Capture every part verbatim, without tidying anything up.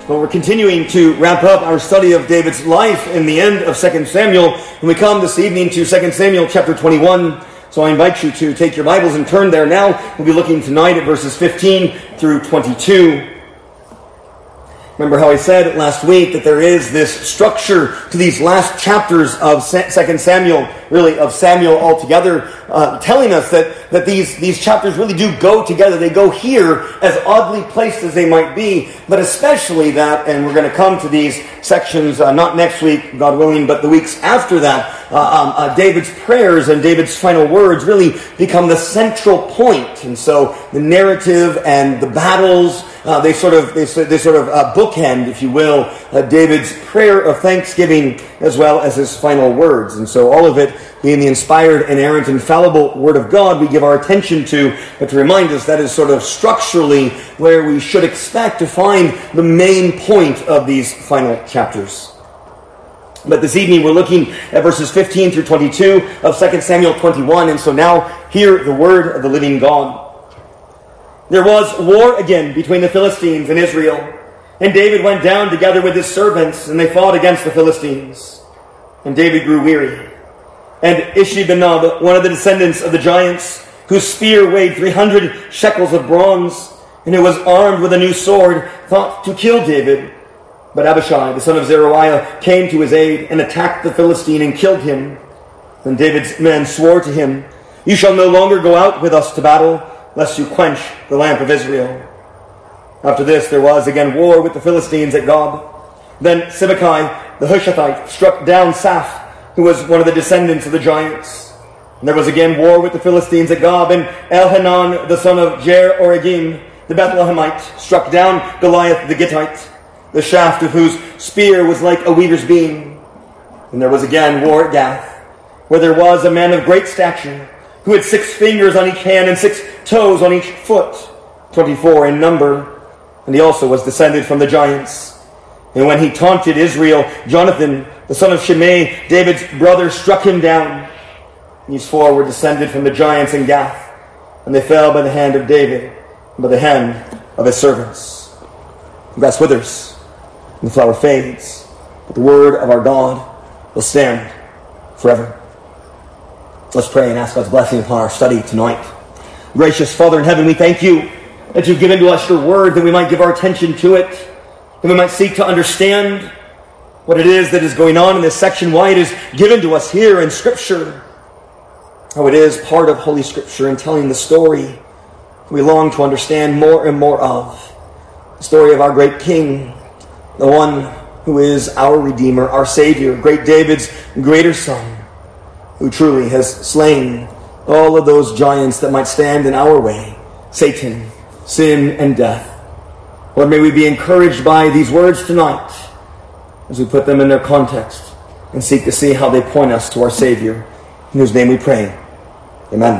But we're continuing to wrap up our study of David's life in the end of Second Samuel. And we come this evening to Second Samuel chapter twenty-one. So I invite you to take your Bibles and turn there now. We'll be looking tonight at verses fifteen through twenty-two. Remember how I said last week that there is this structure to these last chapters of Second Samuel, really of Samuel altogether, uh, telling us that, that these, these chapters really do go together. They go here as oddly placed as they might be, but especially that, and we're going to come to these sections uh, not next week, God willing, but the weeks after that, uh, um, uh, David's prayers and David's final words really become the central point. And so the narrative and the battles, Uh, they sort of, they, they sort of uh, bookend, if you will, uh, David's prayer of thanksgiving as well as his final words. And so all of it being the inspired, inerrant, infallible Word of God we give our attention to, but to remind us that is sort of structurally where we should expect to find the main point of these final chapters. But this evening we're looking at verses fifteen through twenty-two of Second Samuel twenty-one, and so now hear the word of the living God. There was war again between the Philistines and Israel. And David went down together with his servants, and they fought against the Philistines. And David grew weary. And Ishbi-benob, one of the descendants of the giants, whose spear weighed three hundred shekels of bronze, and who was armed with a new sword, thought to kill David. But Abishai, the son of Zeruiah, came to his aid and attacked the Philistine and killed him. Then David's men swore to him, "You shall no longer go out with us to battle, lest you quench the lamp of Israel." After this, there was again war with the Philistines at Gob. Then Sibbecai, the Hushathite, struck down Saph, who was one of the descendants of the giants. And there was again war with the Philistines at Gob, and Elhanan, the son of Jer-oregim, the Bethlehemite, struck down Goliath the Gittite, the shaft of whose spear was like a weaver's beam. And there was again war at Gath, where there was a man of great stature, who had six fingers on each hand and six toes on each foot, twenty-four in number, and he also was descended from the giants. And when he taunted Israel, Jonathan, the son of Shimei, David's brother, struck him down. These four were descended from the giants in Gath, and they fell by the hand of David and by the hand of his servants. The grass withers, and the flower fades, but the word of our God will stand forever. Let's pray and ask God's blessing upon our study tonight. Gracious Father in heaven, we thank you that you've given to us your word, that we might give our attention to it, that we might seek to understand what it is that is going on in this section, why it is given to us here in Scripture, how it is part of Holy Scripture and telling the story we long to understand more and more of. The story of our great King, the one who is our Redeemer, our Savior, great David's greater Son, who truly has slain all of those giants that might stand in our way, Satan, sin, and death. Lord, may we be encouraged by these words tonight as we put them in their context and seek to see how they point us to our Savior, in whose name we pray. Amen.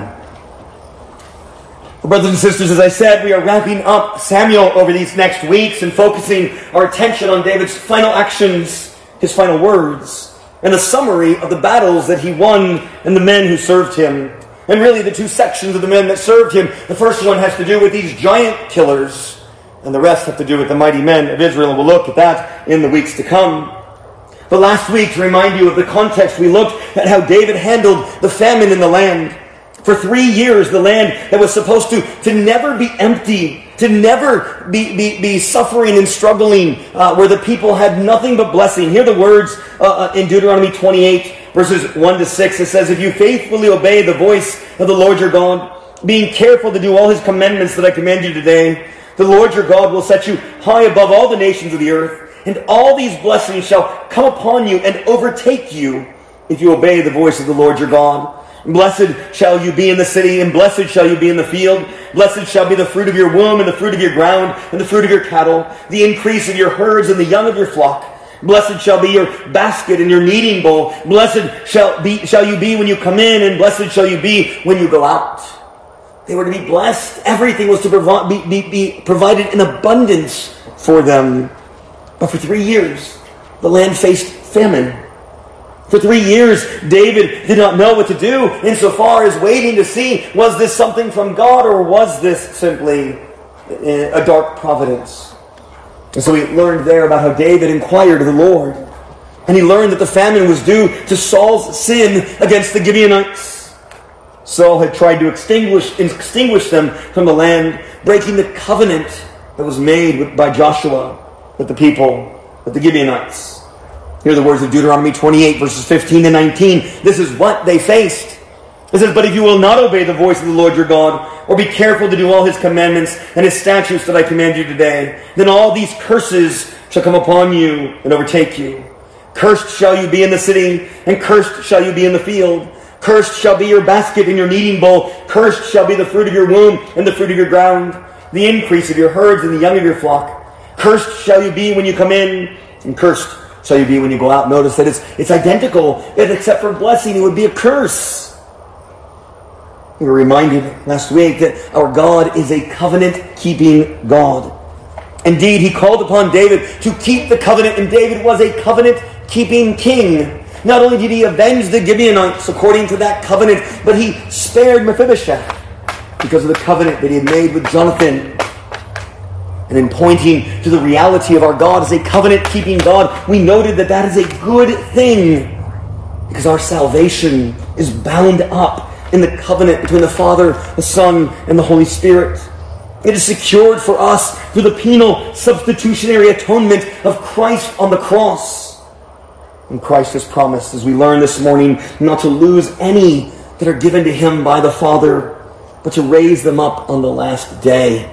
Well, brothers and sisters, as I said, we are wrapping up Samuel over these next weeks and focusing our attention on David's final actions, his final words, and a summary of the battles that he won and the men who served him. And really the two sections of the men that served him. The first one has to do with these giant killers, and the rest have to do with the mighty men of Israel. And we'll look at that in the weeks to come. But last week, to remind you of the context, we looked at how David handled the famine in the land. For three years, the land that was supposed to, to never be empty, to never be, be, be suffering and struggling, uh, where the people had nothing but blessing. Hear the words uh, in Deuteronomy twenty-eight, verses one to six. It says, "If you faithfully obey the voice of the Lord your God, being careful to do all his commandments that I command you today, the Lord your God will set you high above all the nations of the earth, and all these blessings shall come upon you and overtake you if you obey the voice of the Lord your God. Blessed shall you be in the city, and blessed shall you be in the field. Blessed shall be the fruit of your womb, and the fruit of your ground, and the fruit of your cattle, the increase of your herds, and the young of your flock. Blessed shall be your basket and your kneading bowl. Blessed shall be shall you be when you come in, and blessed shall you be when you go out." They were to be blessed. Everything was to provi- be, be, be provided in abundance for them. But for three years, the land faced famine. For three years, David did not know what to do insofar as waiting to see, was this something from God, or was this simply a dark providence? And so we learned there about how David inquired of the Lord. And he learned that the famine was due to Saul's sin against the Gibeonites. Saul had tried to extinguish, extinguish them from the land, breaking the covenant that was made with, by Joshua with the people, with the Gibeonites. Here are the words of Deuteronomy twenty-eight, verses fifteen and nineteen. This is what they faced. It says, "But if you will not obey the voice of the Lord your God, or be careful to do all his commandments and his statutes that I command you today, then all these curses shall come upon you and overtake you. Cursed shall you be in the city, and cursed shall you be in the field. Cursed shall be your basket and your kneading bowl. Cursed shall be the fruit of your womb and the fruit of your ground, the increase of your herds and the young of your flock. Cursed shall you be when you come in, and cursed shall you be when you go out." Notice that it's, it's identical, except for blessing, it would be a curse. We were reminded last week that our God is a covenant-keeping God. Indeed, he called upon David to keep the covenant, and David was a covenant-keeping king. Not only did he avenge the Gibeonites according to that covenant, but he spared Mephibosheth because of the covenant that he had made with Jonathan. And in pointing to the reality of our God as a covenant-keeping God, we noted that that is a good thing because our salvation is bound up in the covenant between the Father, the Son, and the Holy Spirit. It is secured for us through the penal substitutionary atonement of Christ on the cross. And Christ has promised, as we learn this morning, not to lose any that are given to him by the Father, but to raise them up on the last day.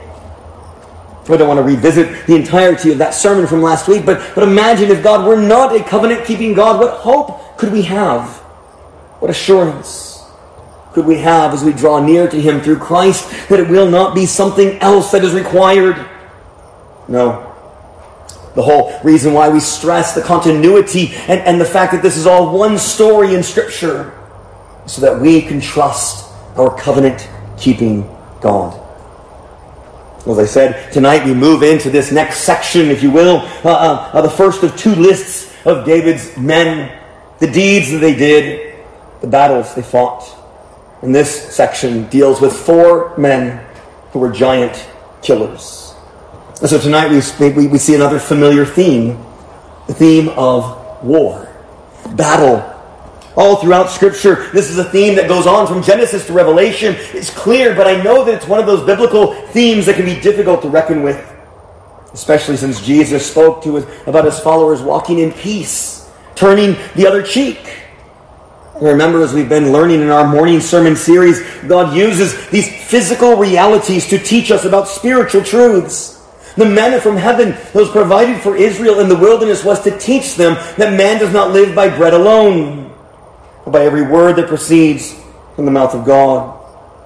I don't want to revisit the entirety of that sermon from last week, but, but imagine if God were not a covenant-keeping God, what hope could we have? What assurance could we have as we draw near to him through Christ that it will not be something else that is required? No. The whole reason why we stress the continuity and, and the fact that this is all one story in Scripture is so that we can trust our covenant-keeping God. As I said, tonight we move into this next section, if you will, uh, uh, the first of two lists of David's men, the deeds that they did, the battles they fought. And this section deals with four men who were giant killers. And so tonight we, we, we see another familiar theme, the theme of war, battle. All throughout Scripture, this is a theme that goes on from Genesis to Revelation. It's clear, but I know that it's one of those biblical themes that can be difficult to reckon with, especially since Jesus spoke to his, about his followers walking in peace, turning the other cheek. And remember, as we've been learning in our morning sermon series, God uses these physical realities to teach us about spiritual truths. The manna from heaven that was provided for Israel in the wilderness was to teach them that man does not live by bread alone, but by every word that proceeds from the mouth of God.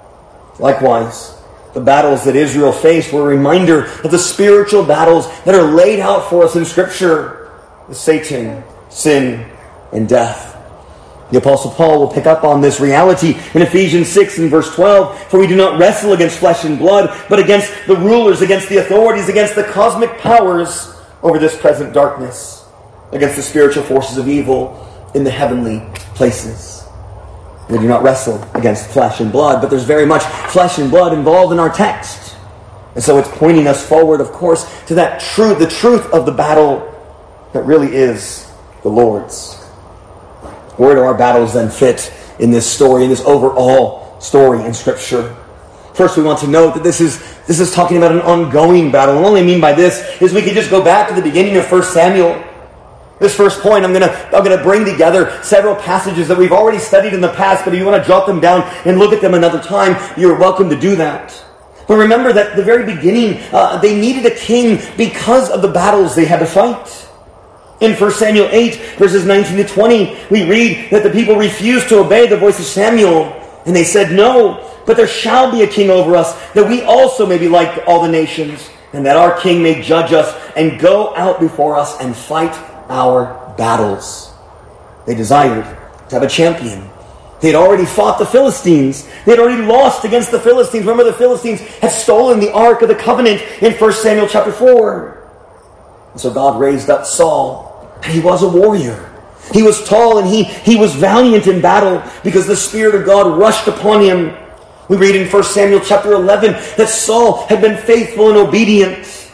Likewise, the battles that Israel faced were a reminder of the spiritual battles that are laid out for us in Scripture, with Satan, sin, and death. The Apostle Paul will pick up on this reality in Ephesians six and verse twelve. "For we do not wrestle against flesh and blood, but against the rulers, against the authorities, against the cosmic powers over this present darkness, against the spiritual forces of evil in the heavenly places." We do not wrestle against flesh and blood, but there's very much flesh and blood involved in our text. And so it's pointing us forward, of course, to that truth, the truth of the battle that really is the Lord's. Where do our battles then fit in this story, in this overall story in Scripture? First, we want to note that this is this is talking about an ongoing battle. And what I mean by this is we can just go back to the beginning of First Samuel. This first point, I'm going to I'm going to bring together several passages that we've already studied in the past, but if you want to jot them down and look at them another time, you're welcome to do that. But remember that at the very beginning, uh, they needed a king because of the battles they had to fight. In First Samuel eight, verses nineteen to twenty, we read that the people refused to obey the voice of Samuel. And they said, "No, but there shall be a king over us, that we also may be like all the nations, and that our king may judge us and go out before us and fight our battles." They desired to have a champion. They had already fought the Philistines. They had already lost against the Philistines. Remember, the Philistines had stolen the Ark of the Covenant in First Samuel chapter four. And so God raised up Saul. And he was a warrior. He was tall and he, he was valiant in battle because the Spirit of God rushed upon him. We read in First Samuel chapter eleven that Saul had been faithful and obedient.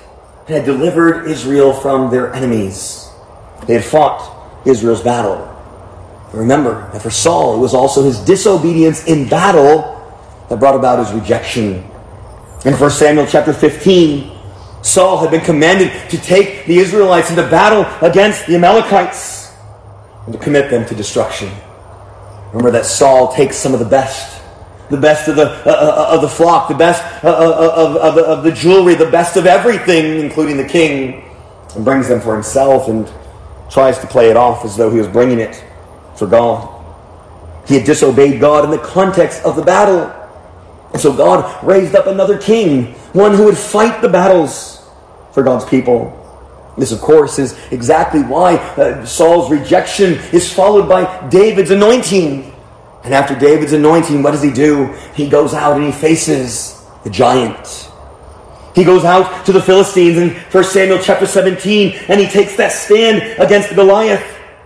and had delivered Israel from their enemies. They had fought Israel's battle. But remember that for Saul, it was also his disobedience in battle that brought about his rejection. In First Samuel chapter fifteen, Saul had been commanded to take the Israelites into battle against the Amalekites and to commit them to destruction. Remember that Saul takes some of the best, the best of the uh, of the flock, the best uh, of, of, of the jewelry, the best of everything, including the king, and brings them for himself and tries to play it off as though he was bringing it for God. He had disobeyed God in the context of the battle. And so God raised up another king, one who would fight the battles for God's people. This, of course, is exactly why uh, Saul's rejection is followed by David's anointing. And after David's anointing, what does he do? He goes out and he faces the giant. He goes out to the Philistines in First Samuel chapter seventeen, and he takes that stand against Goliath.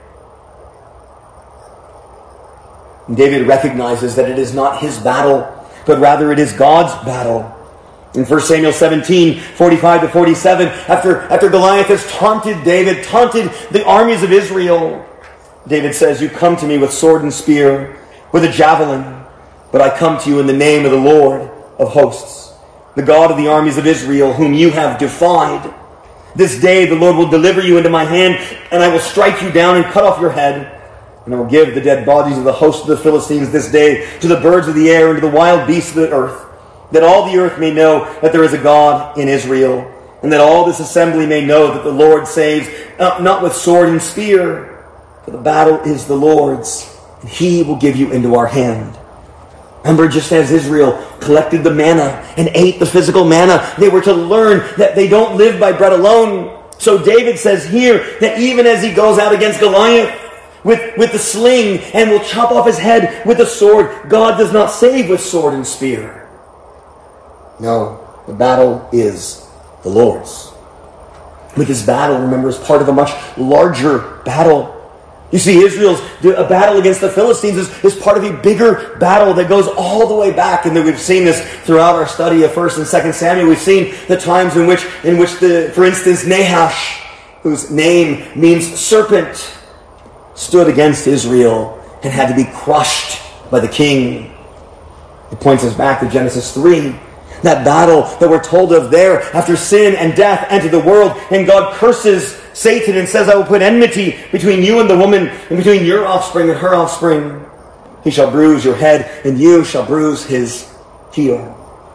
And David recognizes that it is not his battle, but rather it is God's battle. In First Samuel seventeen, forty-five to forty-seven, after, after Goliath has taunted David, taunted the armies of Israel, David says, "You come to me with sword and spear, with a javelin, but I come to you in the name of the Lord of hosts, the God of the armies of Israel, whom you have defied. This day the Lord will deliver you into my hand, and I will strike you down and cut off your head. And I will give the dead bodies of the host of the Philistines this day to the birds of the air and to the wild beasts of the earth, that all the earth may know that there is a God in Israel, and that all this assembly may know that the Lord saves, uh, not with sword and spear, for the battle is the Lord's, and he will give you into our hand." Remember, just as Israel collected the manna and ate the physical manna, they were to learn that they don't live by bread alone. So David says here that even as he goes out against Goliath with, with the sling and will chop off his head with a sword, God does not save with sword and spear. No, the battle is the Lord's. But this battle, remember, is part of a much larger battle. You see, Israel's a battle against the Philistines is, is part of a bigger battle that goes all the way back. And we've seen this throughout our study of First and Second Samuel. We've seen the times in which, in which the, for instance, Nahash, whose name means serpent, stood against Israel and had to be crushed by the king. It points us back to Genesis three. That battle that we're told of there after sin and death entered the world, and God curses Satan and says, "I will put enmity between you and the woman, and between your offspring and her offspring. He shall bruise your head, and you shall bruise his heel."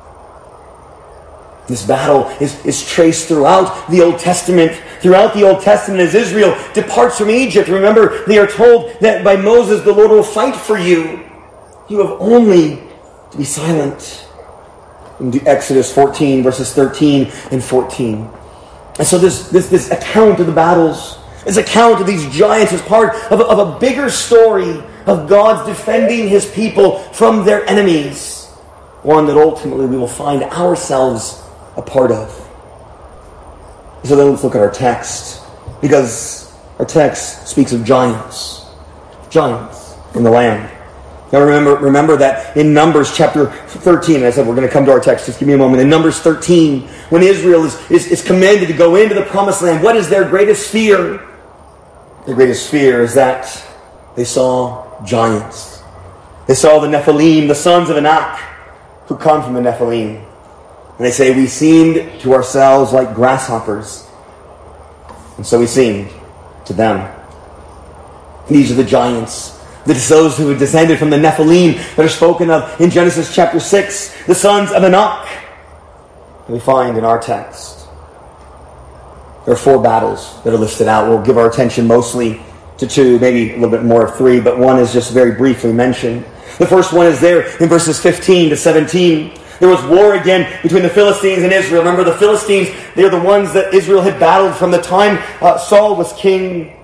This battle is, is traced throughout the Old Testament. Throughout the Old Testament, as Israel departs from Egypt, remember, they are told that by Moses, the Lord will fight for you. You have only to be silent. In Exodus fourteen, verses thirteen and fourteen. And so this, this, this account of the battles, this account of these giants is part of a, of a bigger story of God's defending his people from their enemies. One that ultimately we will find ourselves a part of. So then let's look at our text, because our text speaks of giants. Giants in the land. Now remember, remember that in Numbers chapter thirteen, I said we're going to come to our text, just give me a moment. In Numbers thirteen, when Israel is, is, is commanded to go into the promised land, what is their greatest fear? Their greatest fear is that they saw giants. They saw the Nephilim, the sons of Anak, who come from the Nephilim. And they say, "We seemed to ourselves like grasshoppers, and so we seemed to them." These are the giants. This is those who have descended from the Nephilim that are spoken of in Genesis chapter six, the sons of Anak, that we find in our text. There are four battles that are listed out. We'll give our attention mostly to two, maybe a little bit more of three, but one is just very briefly mentioned. The first one is there in verses fifteen to seventeen. There was war again between the Philistines and Israel. Remember, the Philistines, they're the ones that Israel had battled from the time uh, Saul was king.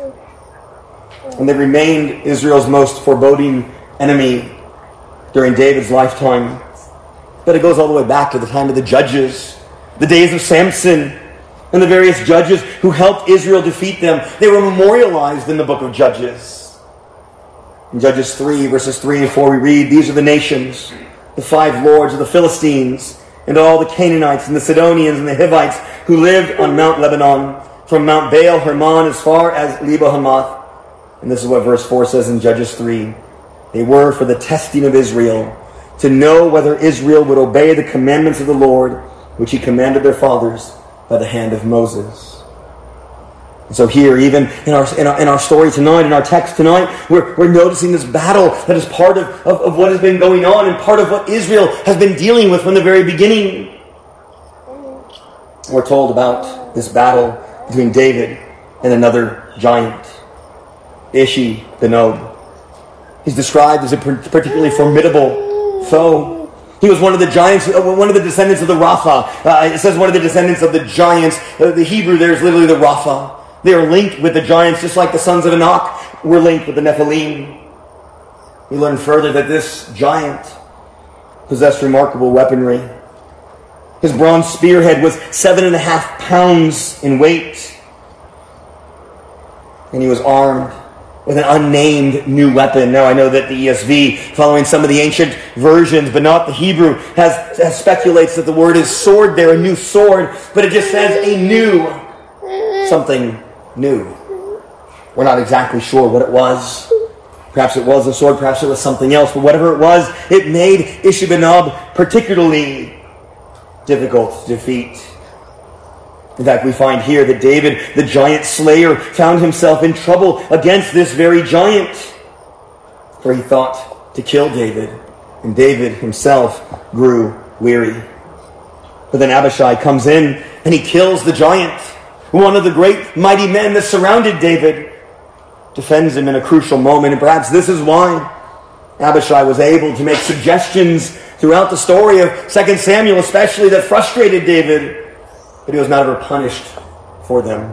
And they remained Israel's most foreboding enemy during David's lifetime. But it goes all the way back to the time of the judges, the days of Samson, and the various judges who helped Israel defeat them. They were memorialized in the book of Judges. In Judges three, verses three and four, we read, "These are the nations, the five lords of the Philistines, and to all the Canaanites and the Sidonians and the Hivites who lived on Mount Lebanon, from Mount Baal Hermon as far as Lebo Hamath. And this is what verse four says in Judges three. They were for the testing of Israel, to know whether Israel would obey the commandments of the Lord, which he commanded their fathers by the hand of Moses. And so here, even in our, in our in our story tonight, in our text tonight, we're, we're noticing this battle that is part of, of, of what has been going on and part of what Israel has been dealing with from the very beginning. We're told about this battle between David and another giant, Ishi Benob. He's described as a particularly formidable foe. He was one of the giants, one of the descendants of the Rapha. Uh, it says one of the descendants of the giants. Uh, the Hebrew there is literally the Rapha. They are linked with the giants, just like the sons of Anak were linked with the Nephilim. We learn further that this giant possessed remarkable weaponry. His bronze spearhead was seven and a half pounds in weight. And he was armed with an unnamed new weapon. Now I know that the E S V, following some of the ancient versions, but not the Hebrew, has, has speculates that the word is sword there, a new sword, but it just says a new, something new. We're not exactly sure what it was. Perhaps it was a sword, perhaps it was something else, but whatever it was, it made Ishi Benob particularly difficult to defeat. In fact, we find here that David, the giant slayer, found himself in trouble against this very giant, for he thought to kill David, and David himself grew weary. But then Abishai comes in and he kills the giant. One of the great mighty men that surrounded David defends him in a crucial moment, and perhaps this is why Abishai was able to make suggestions throughout the story of Second Samuel, especially, that frustrated David, but he was not ever punished for them.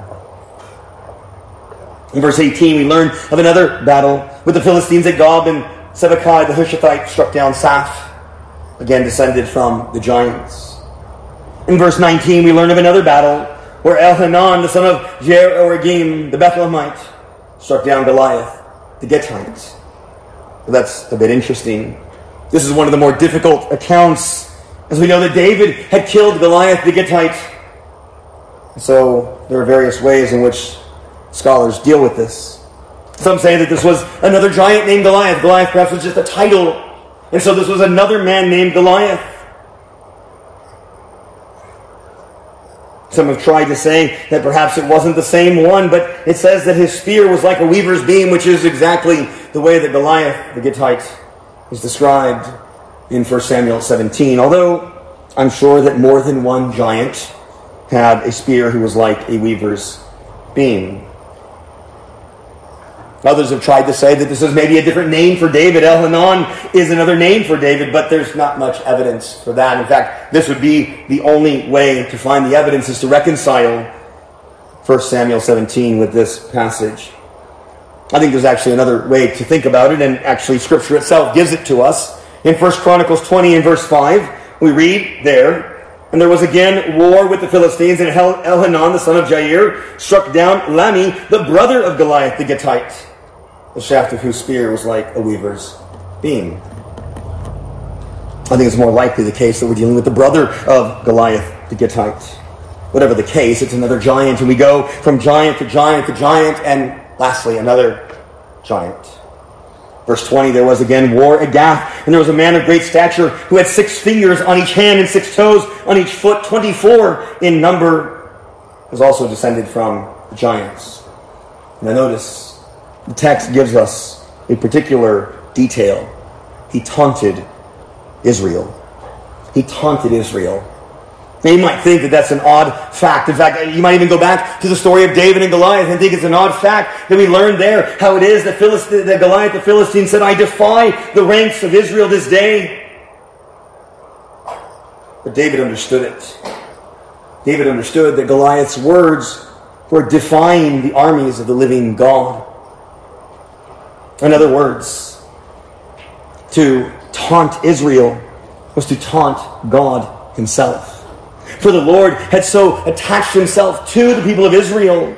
In verse eighteen, we learn of another battle with the Philistines at Gob, and Sibbecai the Hushathite struck down Saph, again descended from the giants. In verse nineteen, we learn of another battle where Elhanan, the son of Jer-Oregim, the Bethlehemite, struck down Goliath, the Gittite. But that's a bit interesting. This is one of the more difficult accounts, as we know that David had killed Goliath, the Gittite. So there are various ways in which scholars deal with this. Some say that this was another giant named Goliath. Goliath perhaps was just a title. And so this was another man named Goliath. Some have tried to say that perhaps it wasn't the same one, but it says that his spear was like a weaver's beam, which is exactly the way that Goliath, the Gittite, is described in First Samuel seventeen. Although I'm sure that more than one giant had a spear who was like a weaver's beam. Others have tried to say that this is maybe a different name for David. Elhanan is another name for David, but there's not much evidence for that. In fact, this would be the only way to find the evidence, is to reconcile First Samuel seventeen with this passage. I think there's actually another way to think about it, and actually Scripture itself gives it to us. In First Chronicles twenty and verse five, we read there, "And there was again war with the Philistines, and Elhanan, the son of Jair, struck down Lami, the brother of Goliath the Gittite, the shaft of whose spear was like a weaver's beam." I think it's more likely the case that we're dealing with the brother of Goliath the Gittite. Whatever the case, it's another giant, and we go from giant to giant to giant, and lastly, another giant. Verse twenty, "There was again war at Gath, and there was a man of great stature who had six fingers on each hand and six toes on each foot, twenty-four in number, was also descended from the giants." Now notice, the text gives us a particular detail. He taunted Israel. He taunted Israel. Now you might think that that's an odd fact. In fact, you might even go back to the story of David and Goliath and think it's an odd fact that we learned there how it is that, Philist- that Goliath the Philistine said, "I defy the ranks of Israel this day." But David understood it. David understood that Goliath's words were defying the armies of the living God. In other words, to taunt Israel was to taunt God himself. For the Lord had so attached himself to the people of Israel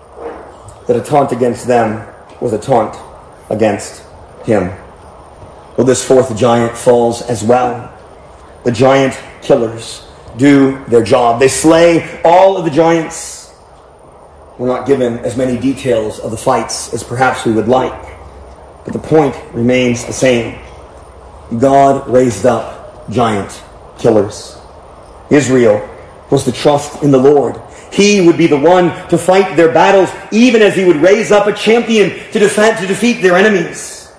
that a taunt against them was a taunt against him. Well, this fourth giant falls as well. The giant killers do their job. They slay all of the giants. We're not given as many details of the fights as perhaps we would like, but the point remains the same. God raised up giant killers. Israel was to trust in the Lord. He would be the one to fight their battles, even as he would raise up a champion to defend, to defeat their enemies.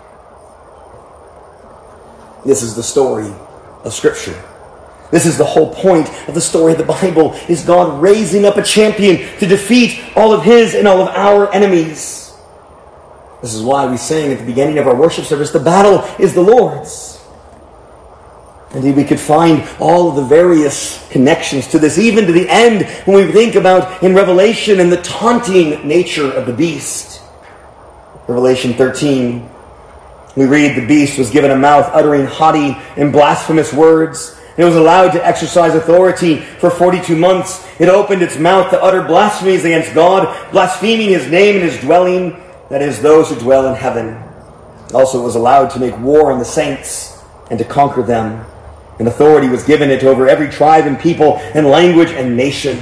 This is the story of Scripture. This is the whole point of the story of the Bible, is God raising up a champion to defeat all of his and all of our enemies. This is why we sang at the beginning of our worship service, the battle is the Lord's. Indeed, we could find all of the various connections to this, even to the end, when we think about in Revelation and the taunting nature of the beast. Revelation thirteen, we read, the beast was given a mouth uttering haughty and blasphemous words. It was allowed to exercise authority for forty-two months. It opened its mouth to utter blasphemies against God, blaspheming his name and his dwelling, that is, those who dwell in heaven. Also, it was allowed to make war on the saints and to conquer them. And authority was given it over every tribe and people and language and nation.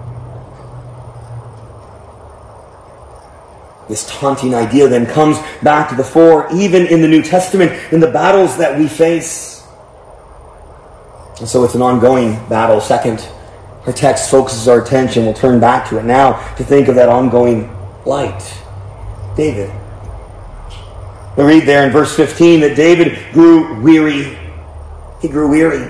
This taunting idea then comes back to the fore, even in the New Testament, in the battles that we face. And so it's an ongoing battle. Second, our text focuses our attention. We'll turn back to it now to think of that ongoing light. David. We read there in verse fifteen that David grew weary. He grew weary.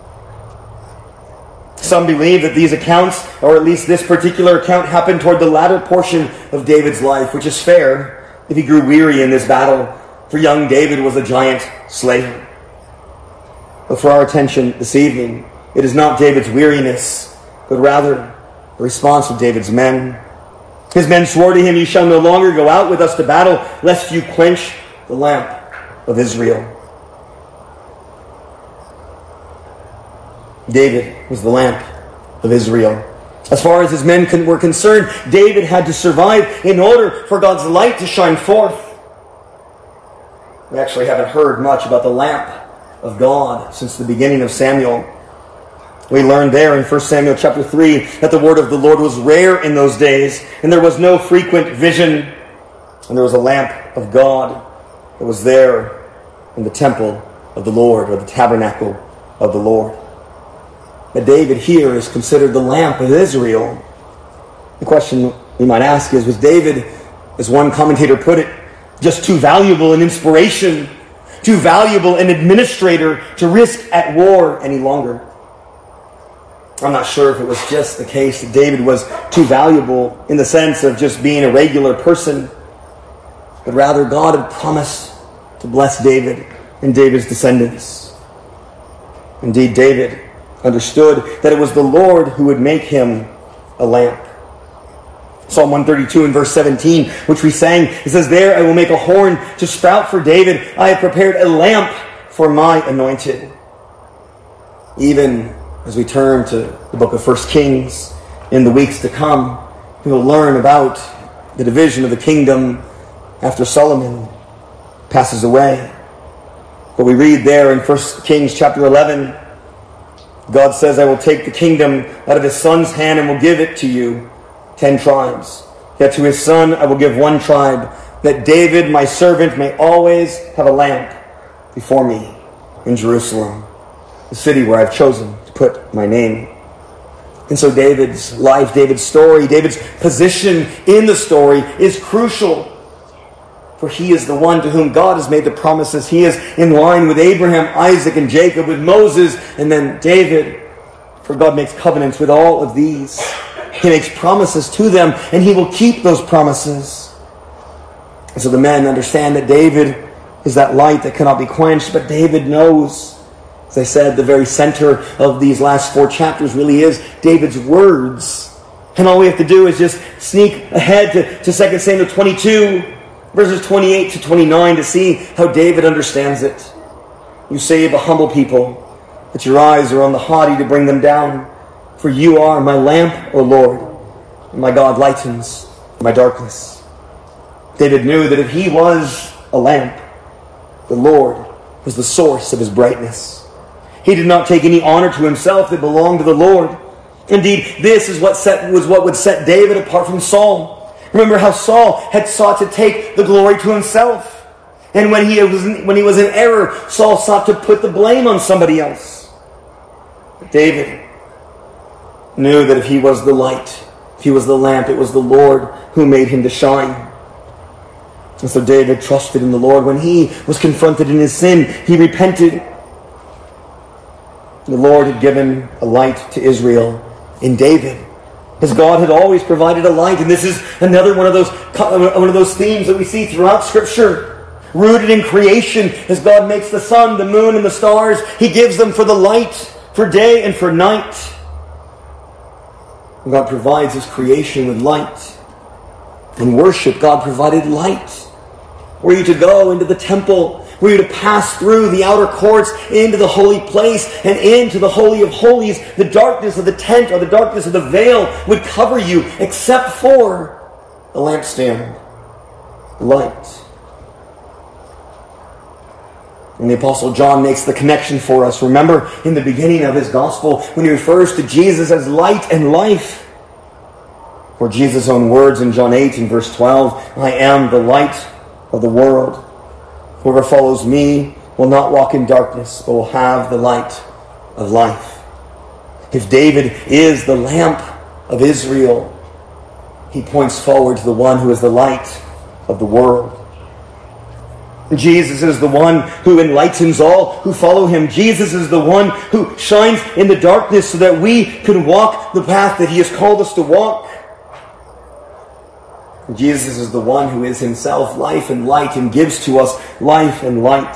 Some believe that these accounts, or at least this particular account, happened toward the latter portion of David's life, which is fair if he grew weary in this battle, for young David was a giant slayer. But for our attention this evening, it is not David's weariness, but rather the response of David's men. His men swore to him, "You shall no longer go out with us to battle, lest you quench the lamp of Israel." David was the lamp of Israel. As far as his men were concerned, David had to survive in order for God's light to shine forth. We actually haven't heard much about the lamp of God since the beginning of Samuel. We learned there in First Samuel chapter three that the word of the Lord was rare in those days, and there was no frequent vision, and there was a lamp of God that was there in the temple of the Lord, or the tabernacle of the Lord. But David here is considered the lamp of Israel. The question we might ask is, was David, as one commentator put it, just too valuable an inspiration, too valuable an administrator to risk at war any longer? I'm not sure if it was just the case that David was too valuable in the sense of just being a regular person, but rather God had promised to bless David and David's descendants. Indeed, David understood that it was the Lord who would make him a lamp. Psalm one thirty-two and verse seventeen, which we sang, it says, "There I will make a horn to sprout for David. I have prepared a lamp for my anointed." Even as we turn to the book of First Kings in the weeks to come, we will learn about the division of the kingdom after Solomon passes away. But we read there in First Kings chapter eleven, God says, "I will take the kingdom out of his son's hand and will give it to you, ten tribes. Yet to his son I will give one tribe, that David, my servant, may always have a lamp before me in Jerusalem, the city where I've chosen to put my name." And so David's life, David's story, David's position in the story is crucial. For he is the one to whom God has made the promises. He is in line with Abraham, Isaac, and Jacob, with Moses, and then David. For God makes covenants with all of these. He makes promises to them, and he will keep those promises. And so the men understand that David is that light that cannot be quenched, but David knows, as I said, the very center of these last four chapters really is David's words. And all we have to do is just sneak ahead to, to Second Samuel twenty-two, verses twenty-eight to twenty-nine, to see how David understands it. "You save a humble people, but your eyes are on the haughty to bring them down. For you are my lamp, O Lord, and my God lightens my darkness." David knew that if he was a lamp, the Lord was the source of his brightness. He did not take any honor to himself that belonged to the Lord. Indeed, this is what set, was what would set David apart from Saul. Remember how Saul had sought to take the glory to himself. And when he was in, when he was in error, Saul sought to put the blame on somebody else. But David knew that if he was the light, if he was the lamp, it was the Lord who made him to shine. And so David trusted in the Lord. When he was confronted in his sin, he repented. The Lord had given a light to Israel in David, as God had always provided a light. And this is another one of those one of those themes that we see throughout Scripture. Rooted in creation, as God makes the sun, the moon, and the stars, He gives them for the light, for day and for night. And God provides His creation with light. In worship, God provided light. Were you to go into the temple, were you to pass through the outer courts into the holy place and into the Holy of Holies, the darkness of the tent or the darkness of the veil would cover you except for the lampstand, light. And the Apostle John makes the connection for us. Remember in the beginning of his gospel when he refers to Jesus as light and life. For Jesus' own words in John eight and verse twelve, I am the light of the world. Whoever follows me will not walk in darkness, but will have the light of life. If David is the lamp of Israel, he points forward to the one who is the light of the world. Jesus is the one who enlightens all who follow him. Jesus is the one who shines in the darkness so that we can walk the path that he has called us to walk. Jesus is the one who is himself life and light and gives to us life and light.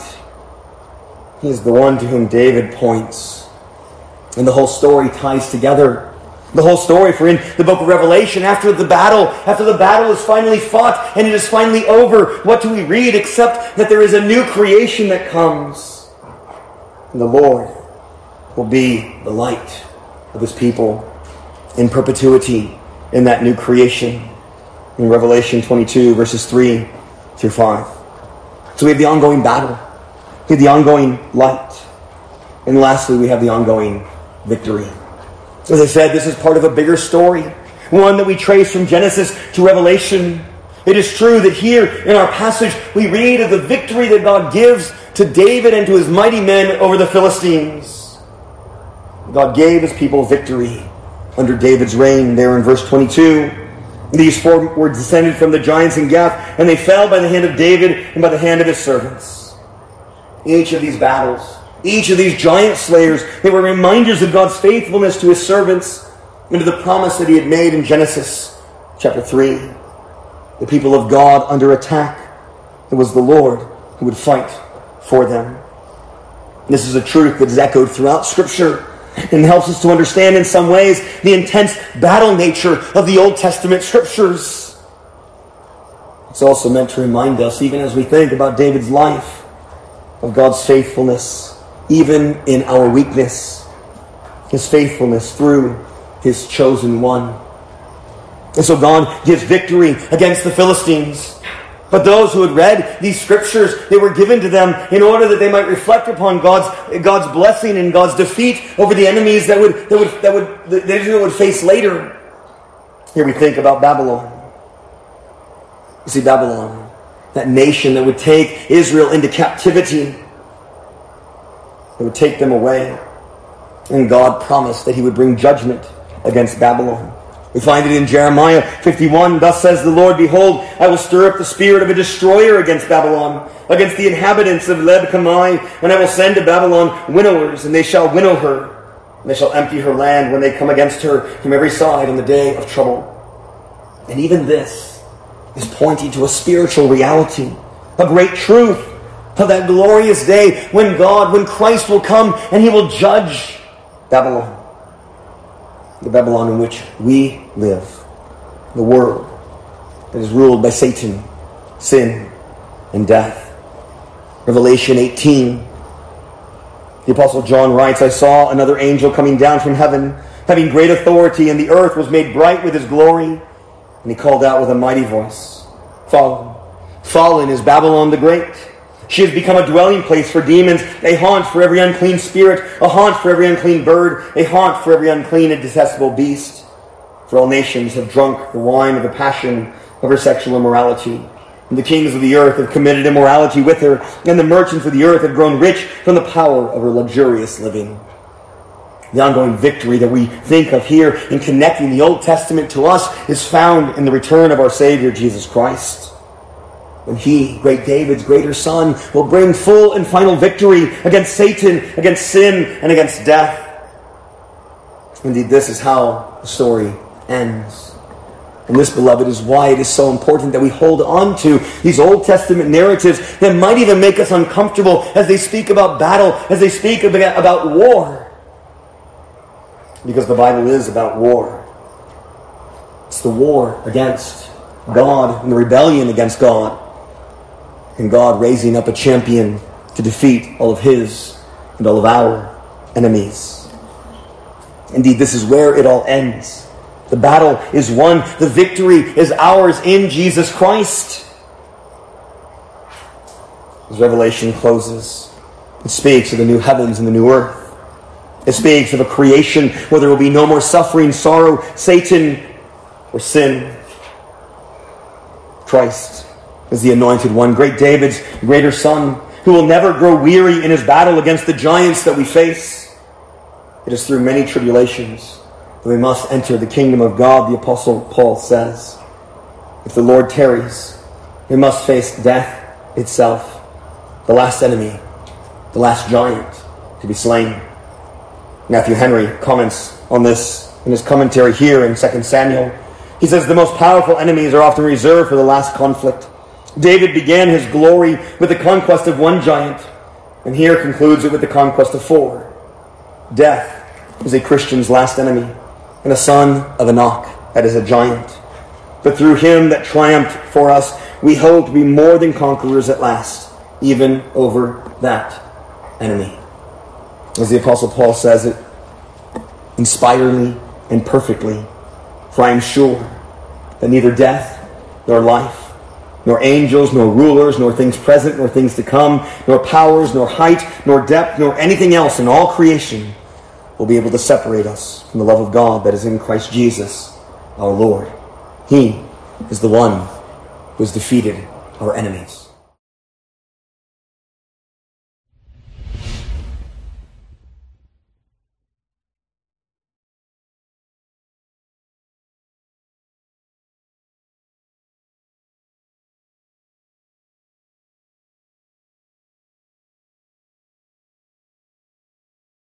He is the one to whom David points. And the whole story ties together. The whole story, for in the book of Revelation, after the battle, after the battle is finally fought and it is finally over, what do we read except that there is a new creation that comes? And the Lord will be the light of his people in perpetuity in that new creation. In Revelation twenty-two, verses three through five. So we have the ongoing battle. We have the ongoing light. And lastly, we have the ongoing victory. As I said, this is part of a bigger story. One that we trace from Genesis to Revelation. It is true that here in our passage, we read of the victory that God gives to David and to his mighty men over the Philistines. God gave his people victory under David's reign there in verse twenty-two. These four were descended from the giants in Gath, and they fell by the hand of David and by the hand of his servants. Each of these battles, each of these giant slayers, they were reminders of God's faithfulness to his servants and to the promise that he had made in Genesis chapter three. The people of God under attack. It was the Lord who would fight for them. This is a truth that is echoed throughout Scripture and helps us to understand in some ways the intense battle nature of the Old Testament Scriptures. It's also meant to remind us, even as we think about David's life, of God's faithfulness, even in our weakness. His faithfulness through his chosen one. And so God gives victory against the Philistines. But those who had read these scriptures, they were given to them in order that they might reflect upon God's God's blessing and God's defeat over the enemies that would that would that would that Israel would face later. Here we think about Babylon. You see, Babylon, that nation that would take Israel into captivity, it would take them away, and God promised that He would bring judgment against Babylon. We find it in Jeremiah fifty-one. Thus says the Lord, behold, I will stir up the spirit of a destroyer against Babylon, against the inhabitants of Leb-Kamai, and I will send to Babylon winnowers, and they shall winnow her, and they shall empty her land when they come against her from every side in the day of trouble. And even this is pointing to a spiritual reality, a great truth of that glorious day when God, when Christ will come and He will judge Babylon. The Babylon in which we live. The world that is ruled by Satan, sin, and death. Revelation eighteen. The Apostle John writes, I saw another angel coming down from heaven, having great authority, and the earth was made bright with his glory. And he called out with a mighty voice, Fallen, fallen is Babylon the Great. She has become a dwelling place for demons, a haunt for every unclean spirit, a haunt for every unclean bird, a haunt for every unclean and detestable beast. For all nations have drunk the wine of the passion of her sexual immorality. And the kings of the earth have committed immorality with her, and the merchants of the earth have grown rich from the power of her luxurious living. The ongoing victory that we think of here in connecting the Old Testament to us is found in the return of our Savior, Jesus Christ. When he, great David's greater son, will bring full and final victory against Satan, against sin, and against death. Indeed, this is how the story ends. And this, beloved, is why it is so important that we hold on to these Old Testament narratives that might even make us uncomfortable as they speak about battle, as they speak about war. Because the Bible is about war. It's the war against God and the rebellion against God. And God raising up a champion to defeat all of his and all of our enemies. Indeed, this is where it all ends. The battle is won. The victory is ours in Jesus Christ. As Revelation closes, it speaks of the new heavens and the new earth. It speaks of a creation where there will be no more suffering, sorrow, Satan, or sin. Christ is the anointed one, great David's greater son, who will never grow weary in his battle against the giants that we face. It is through many tribulations that we must enter the kingdom of God, the Apostle Paul says. If the Lord tarries, we must face death itself, the last enemy, the last giant to be slain. Matthew Henry comments on this in his commentary here in Second Samuel. He says the most powerful enemies are often reserved for the last conflict. David began his glory with the conquest of one giant, and here concludes it with the conquest of four. Death is a Christian's last enemy, and a son of Enoch, that is a giant. But through him that triumphed for us, we hope to be more than conquerors at last, even over that enemy. As the Apostle Paul says it, inspiredly and perfectly, for I am sure that neither death nor life, nor angels, nor rulers, nor things present, nor things to come, nor powers, nor height, nor depth, nor anything else in all creation will be able to separate us from the love of God that is in Christ Jesus, our Lord. He is the one who has defeated our enemies.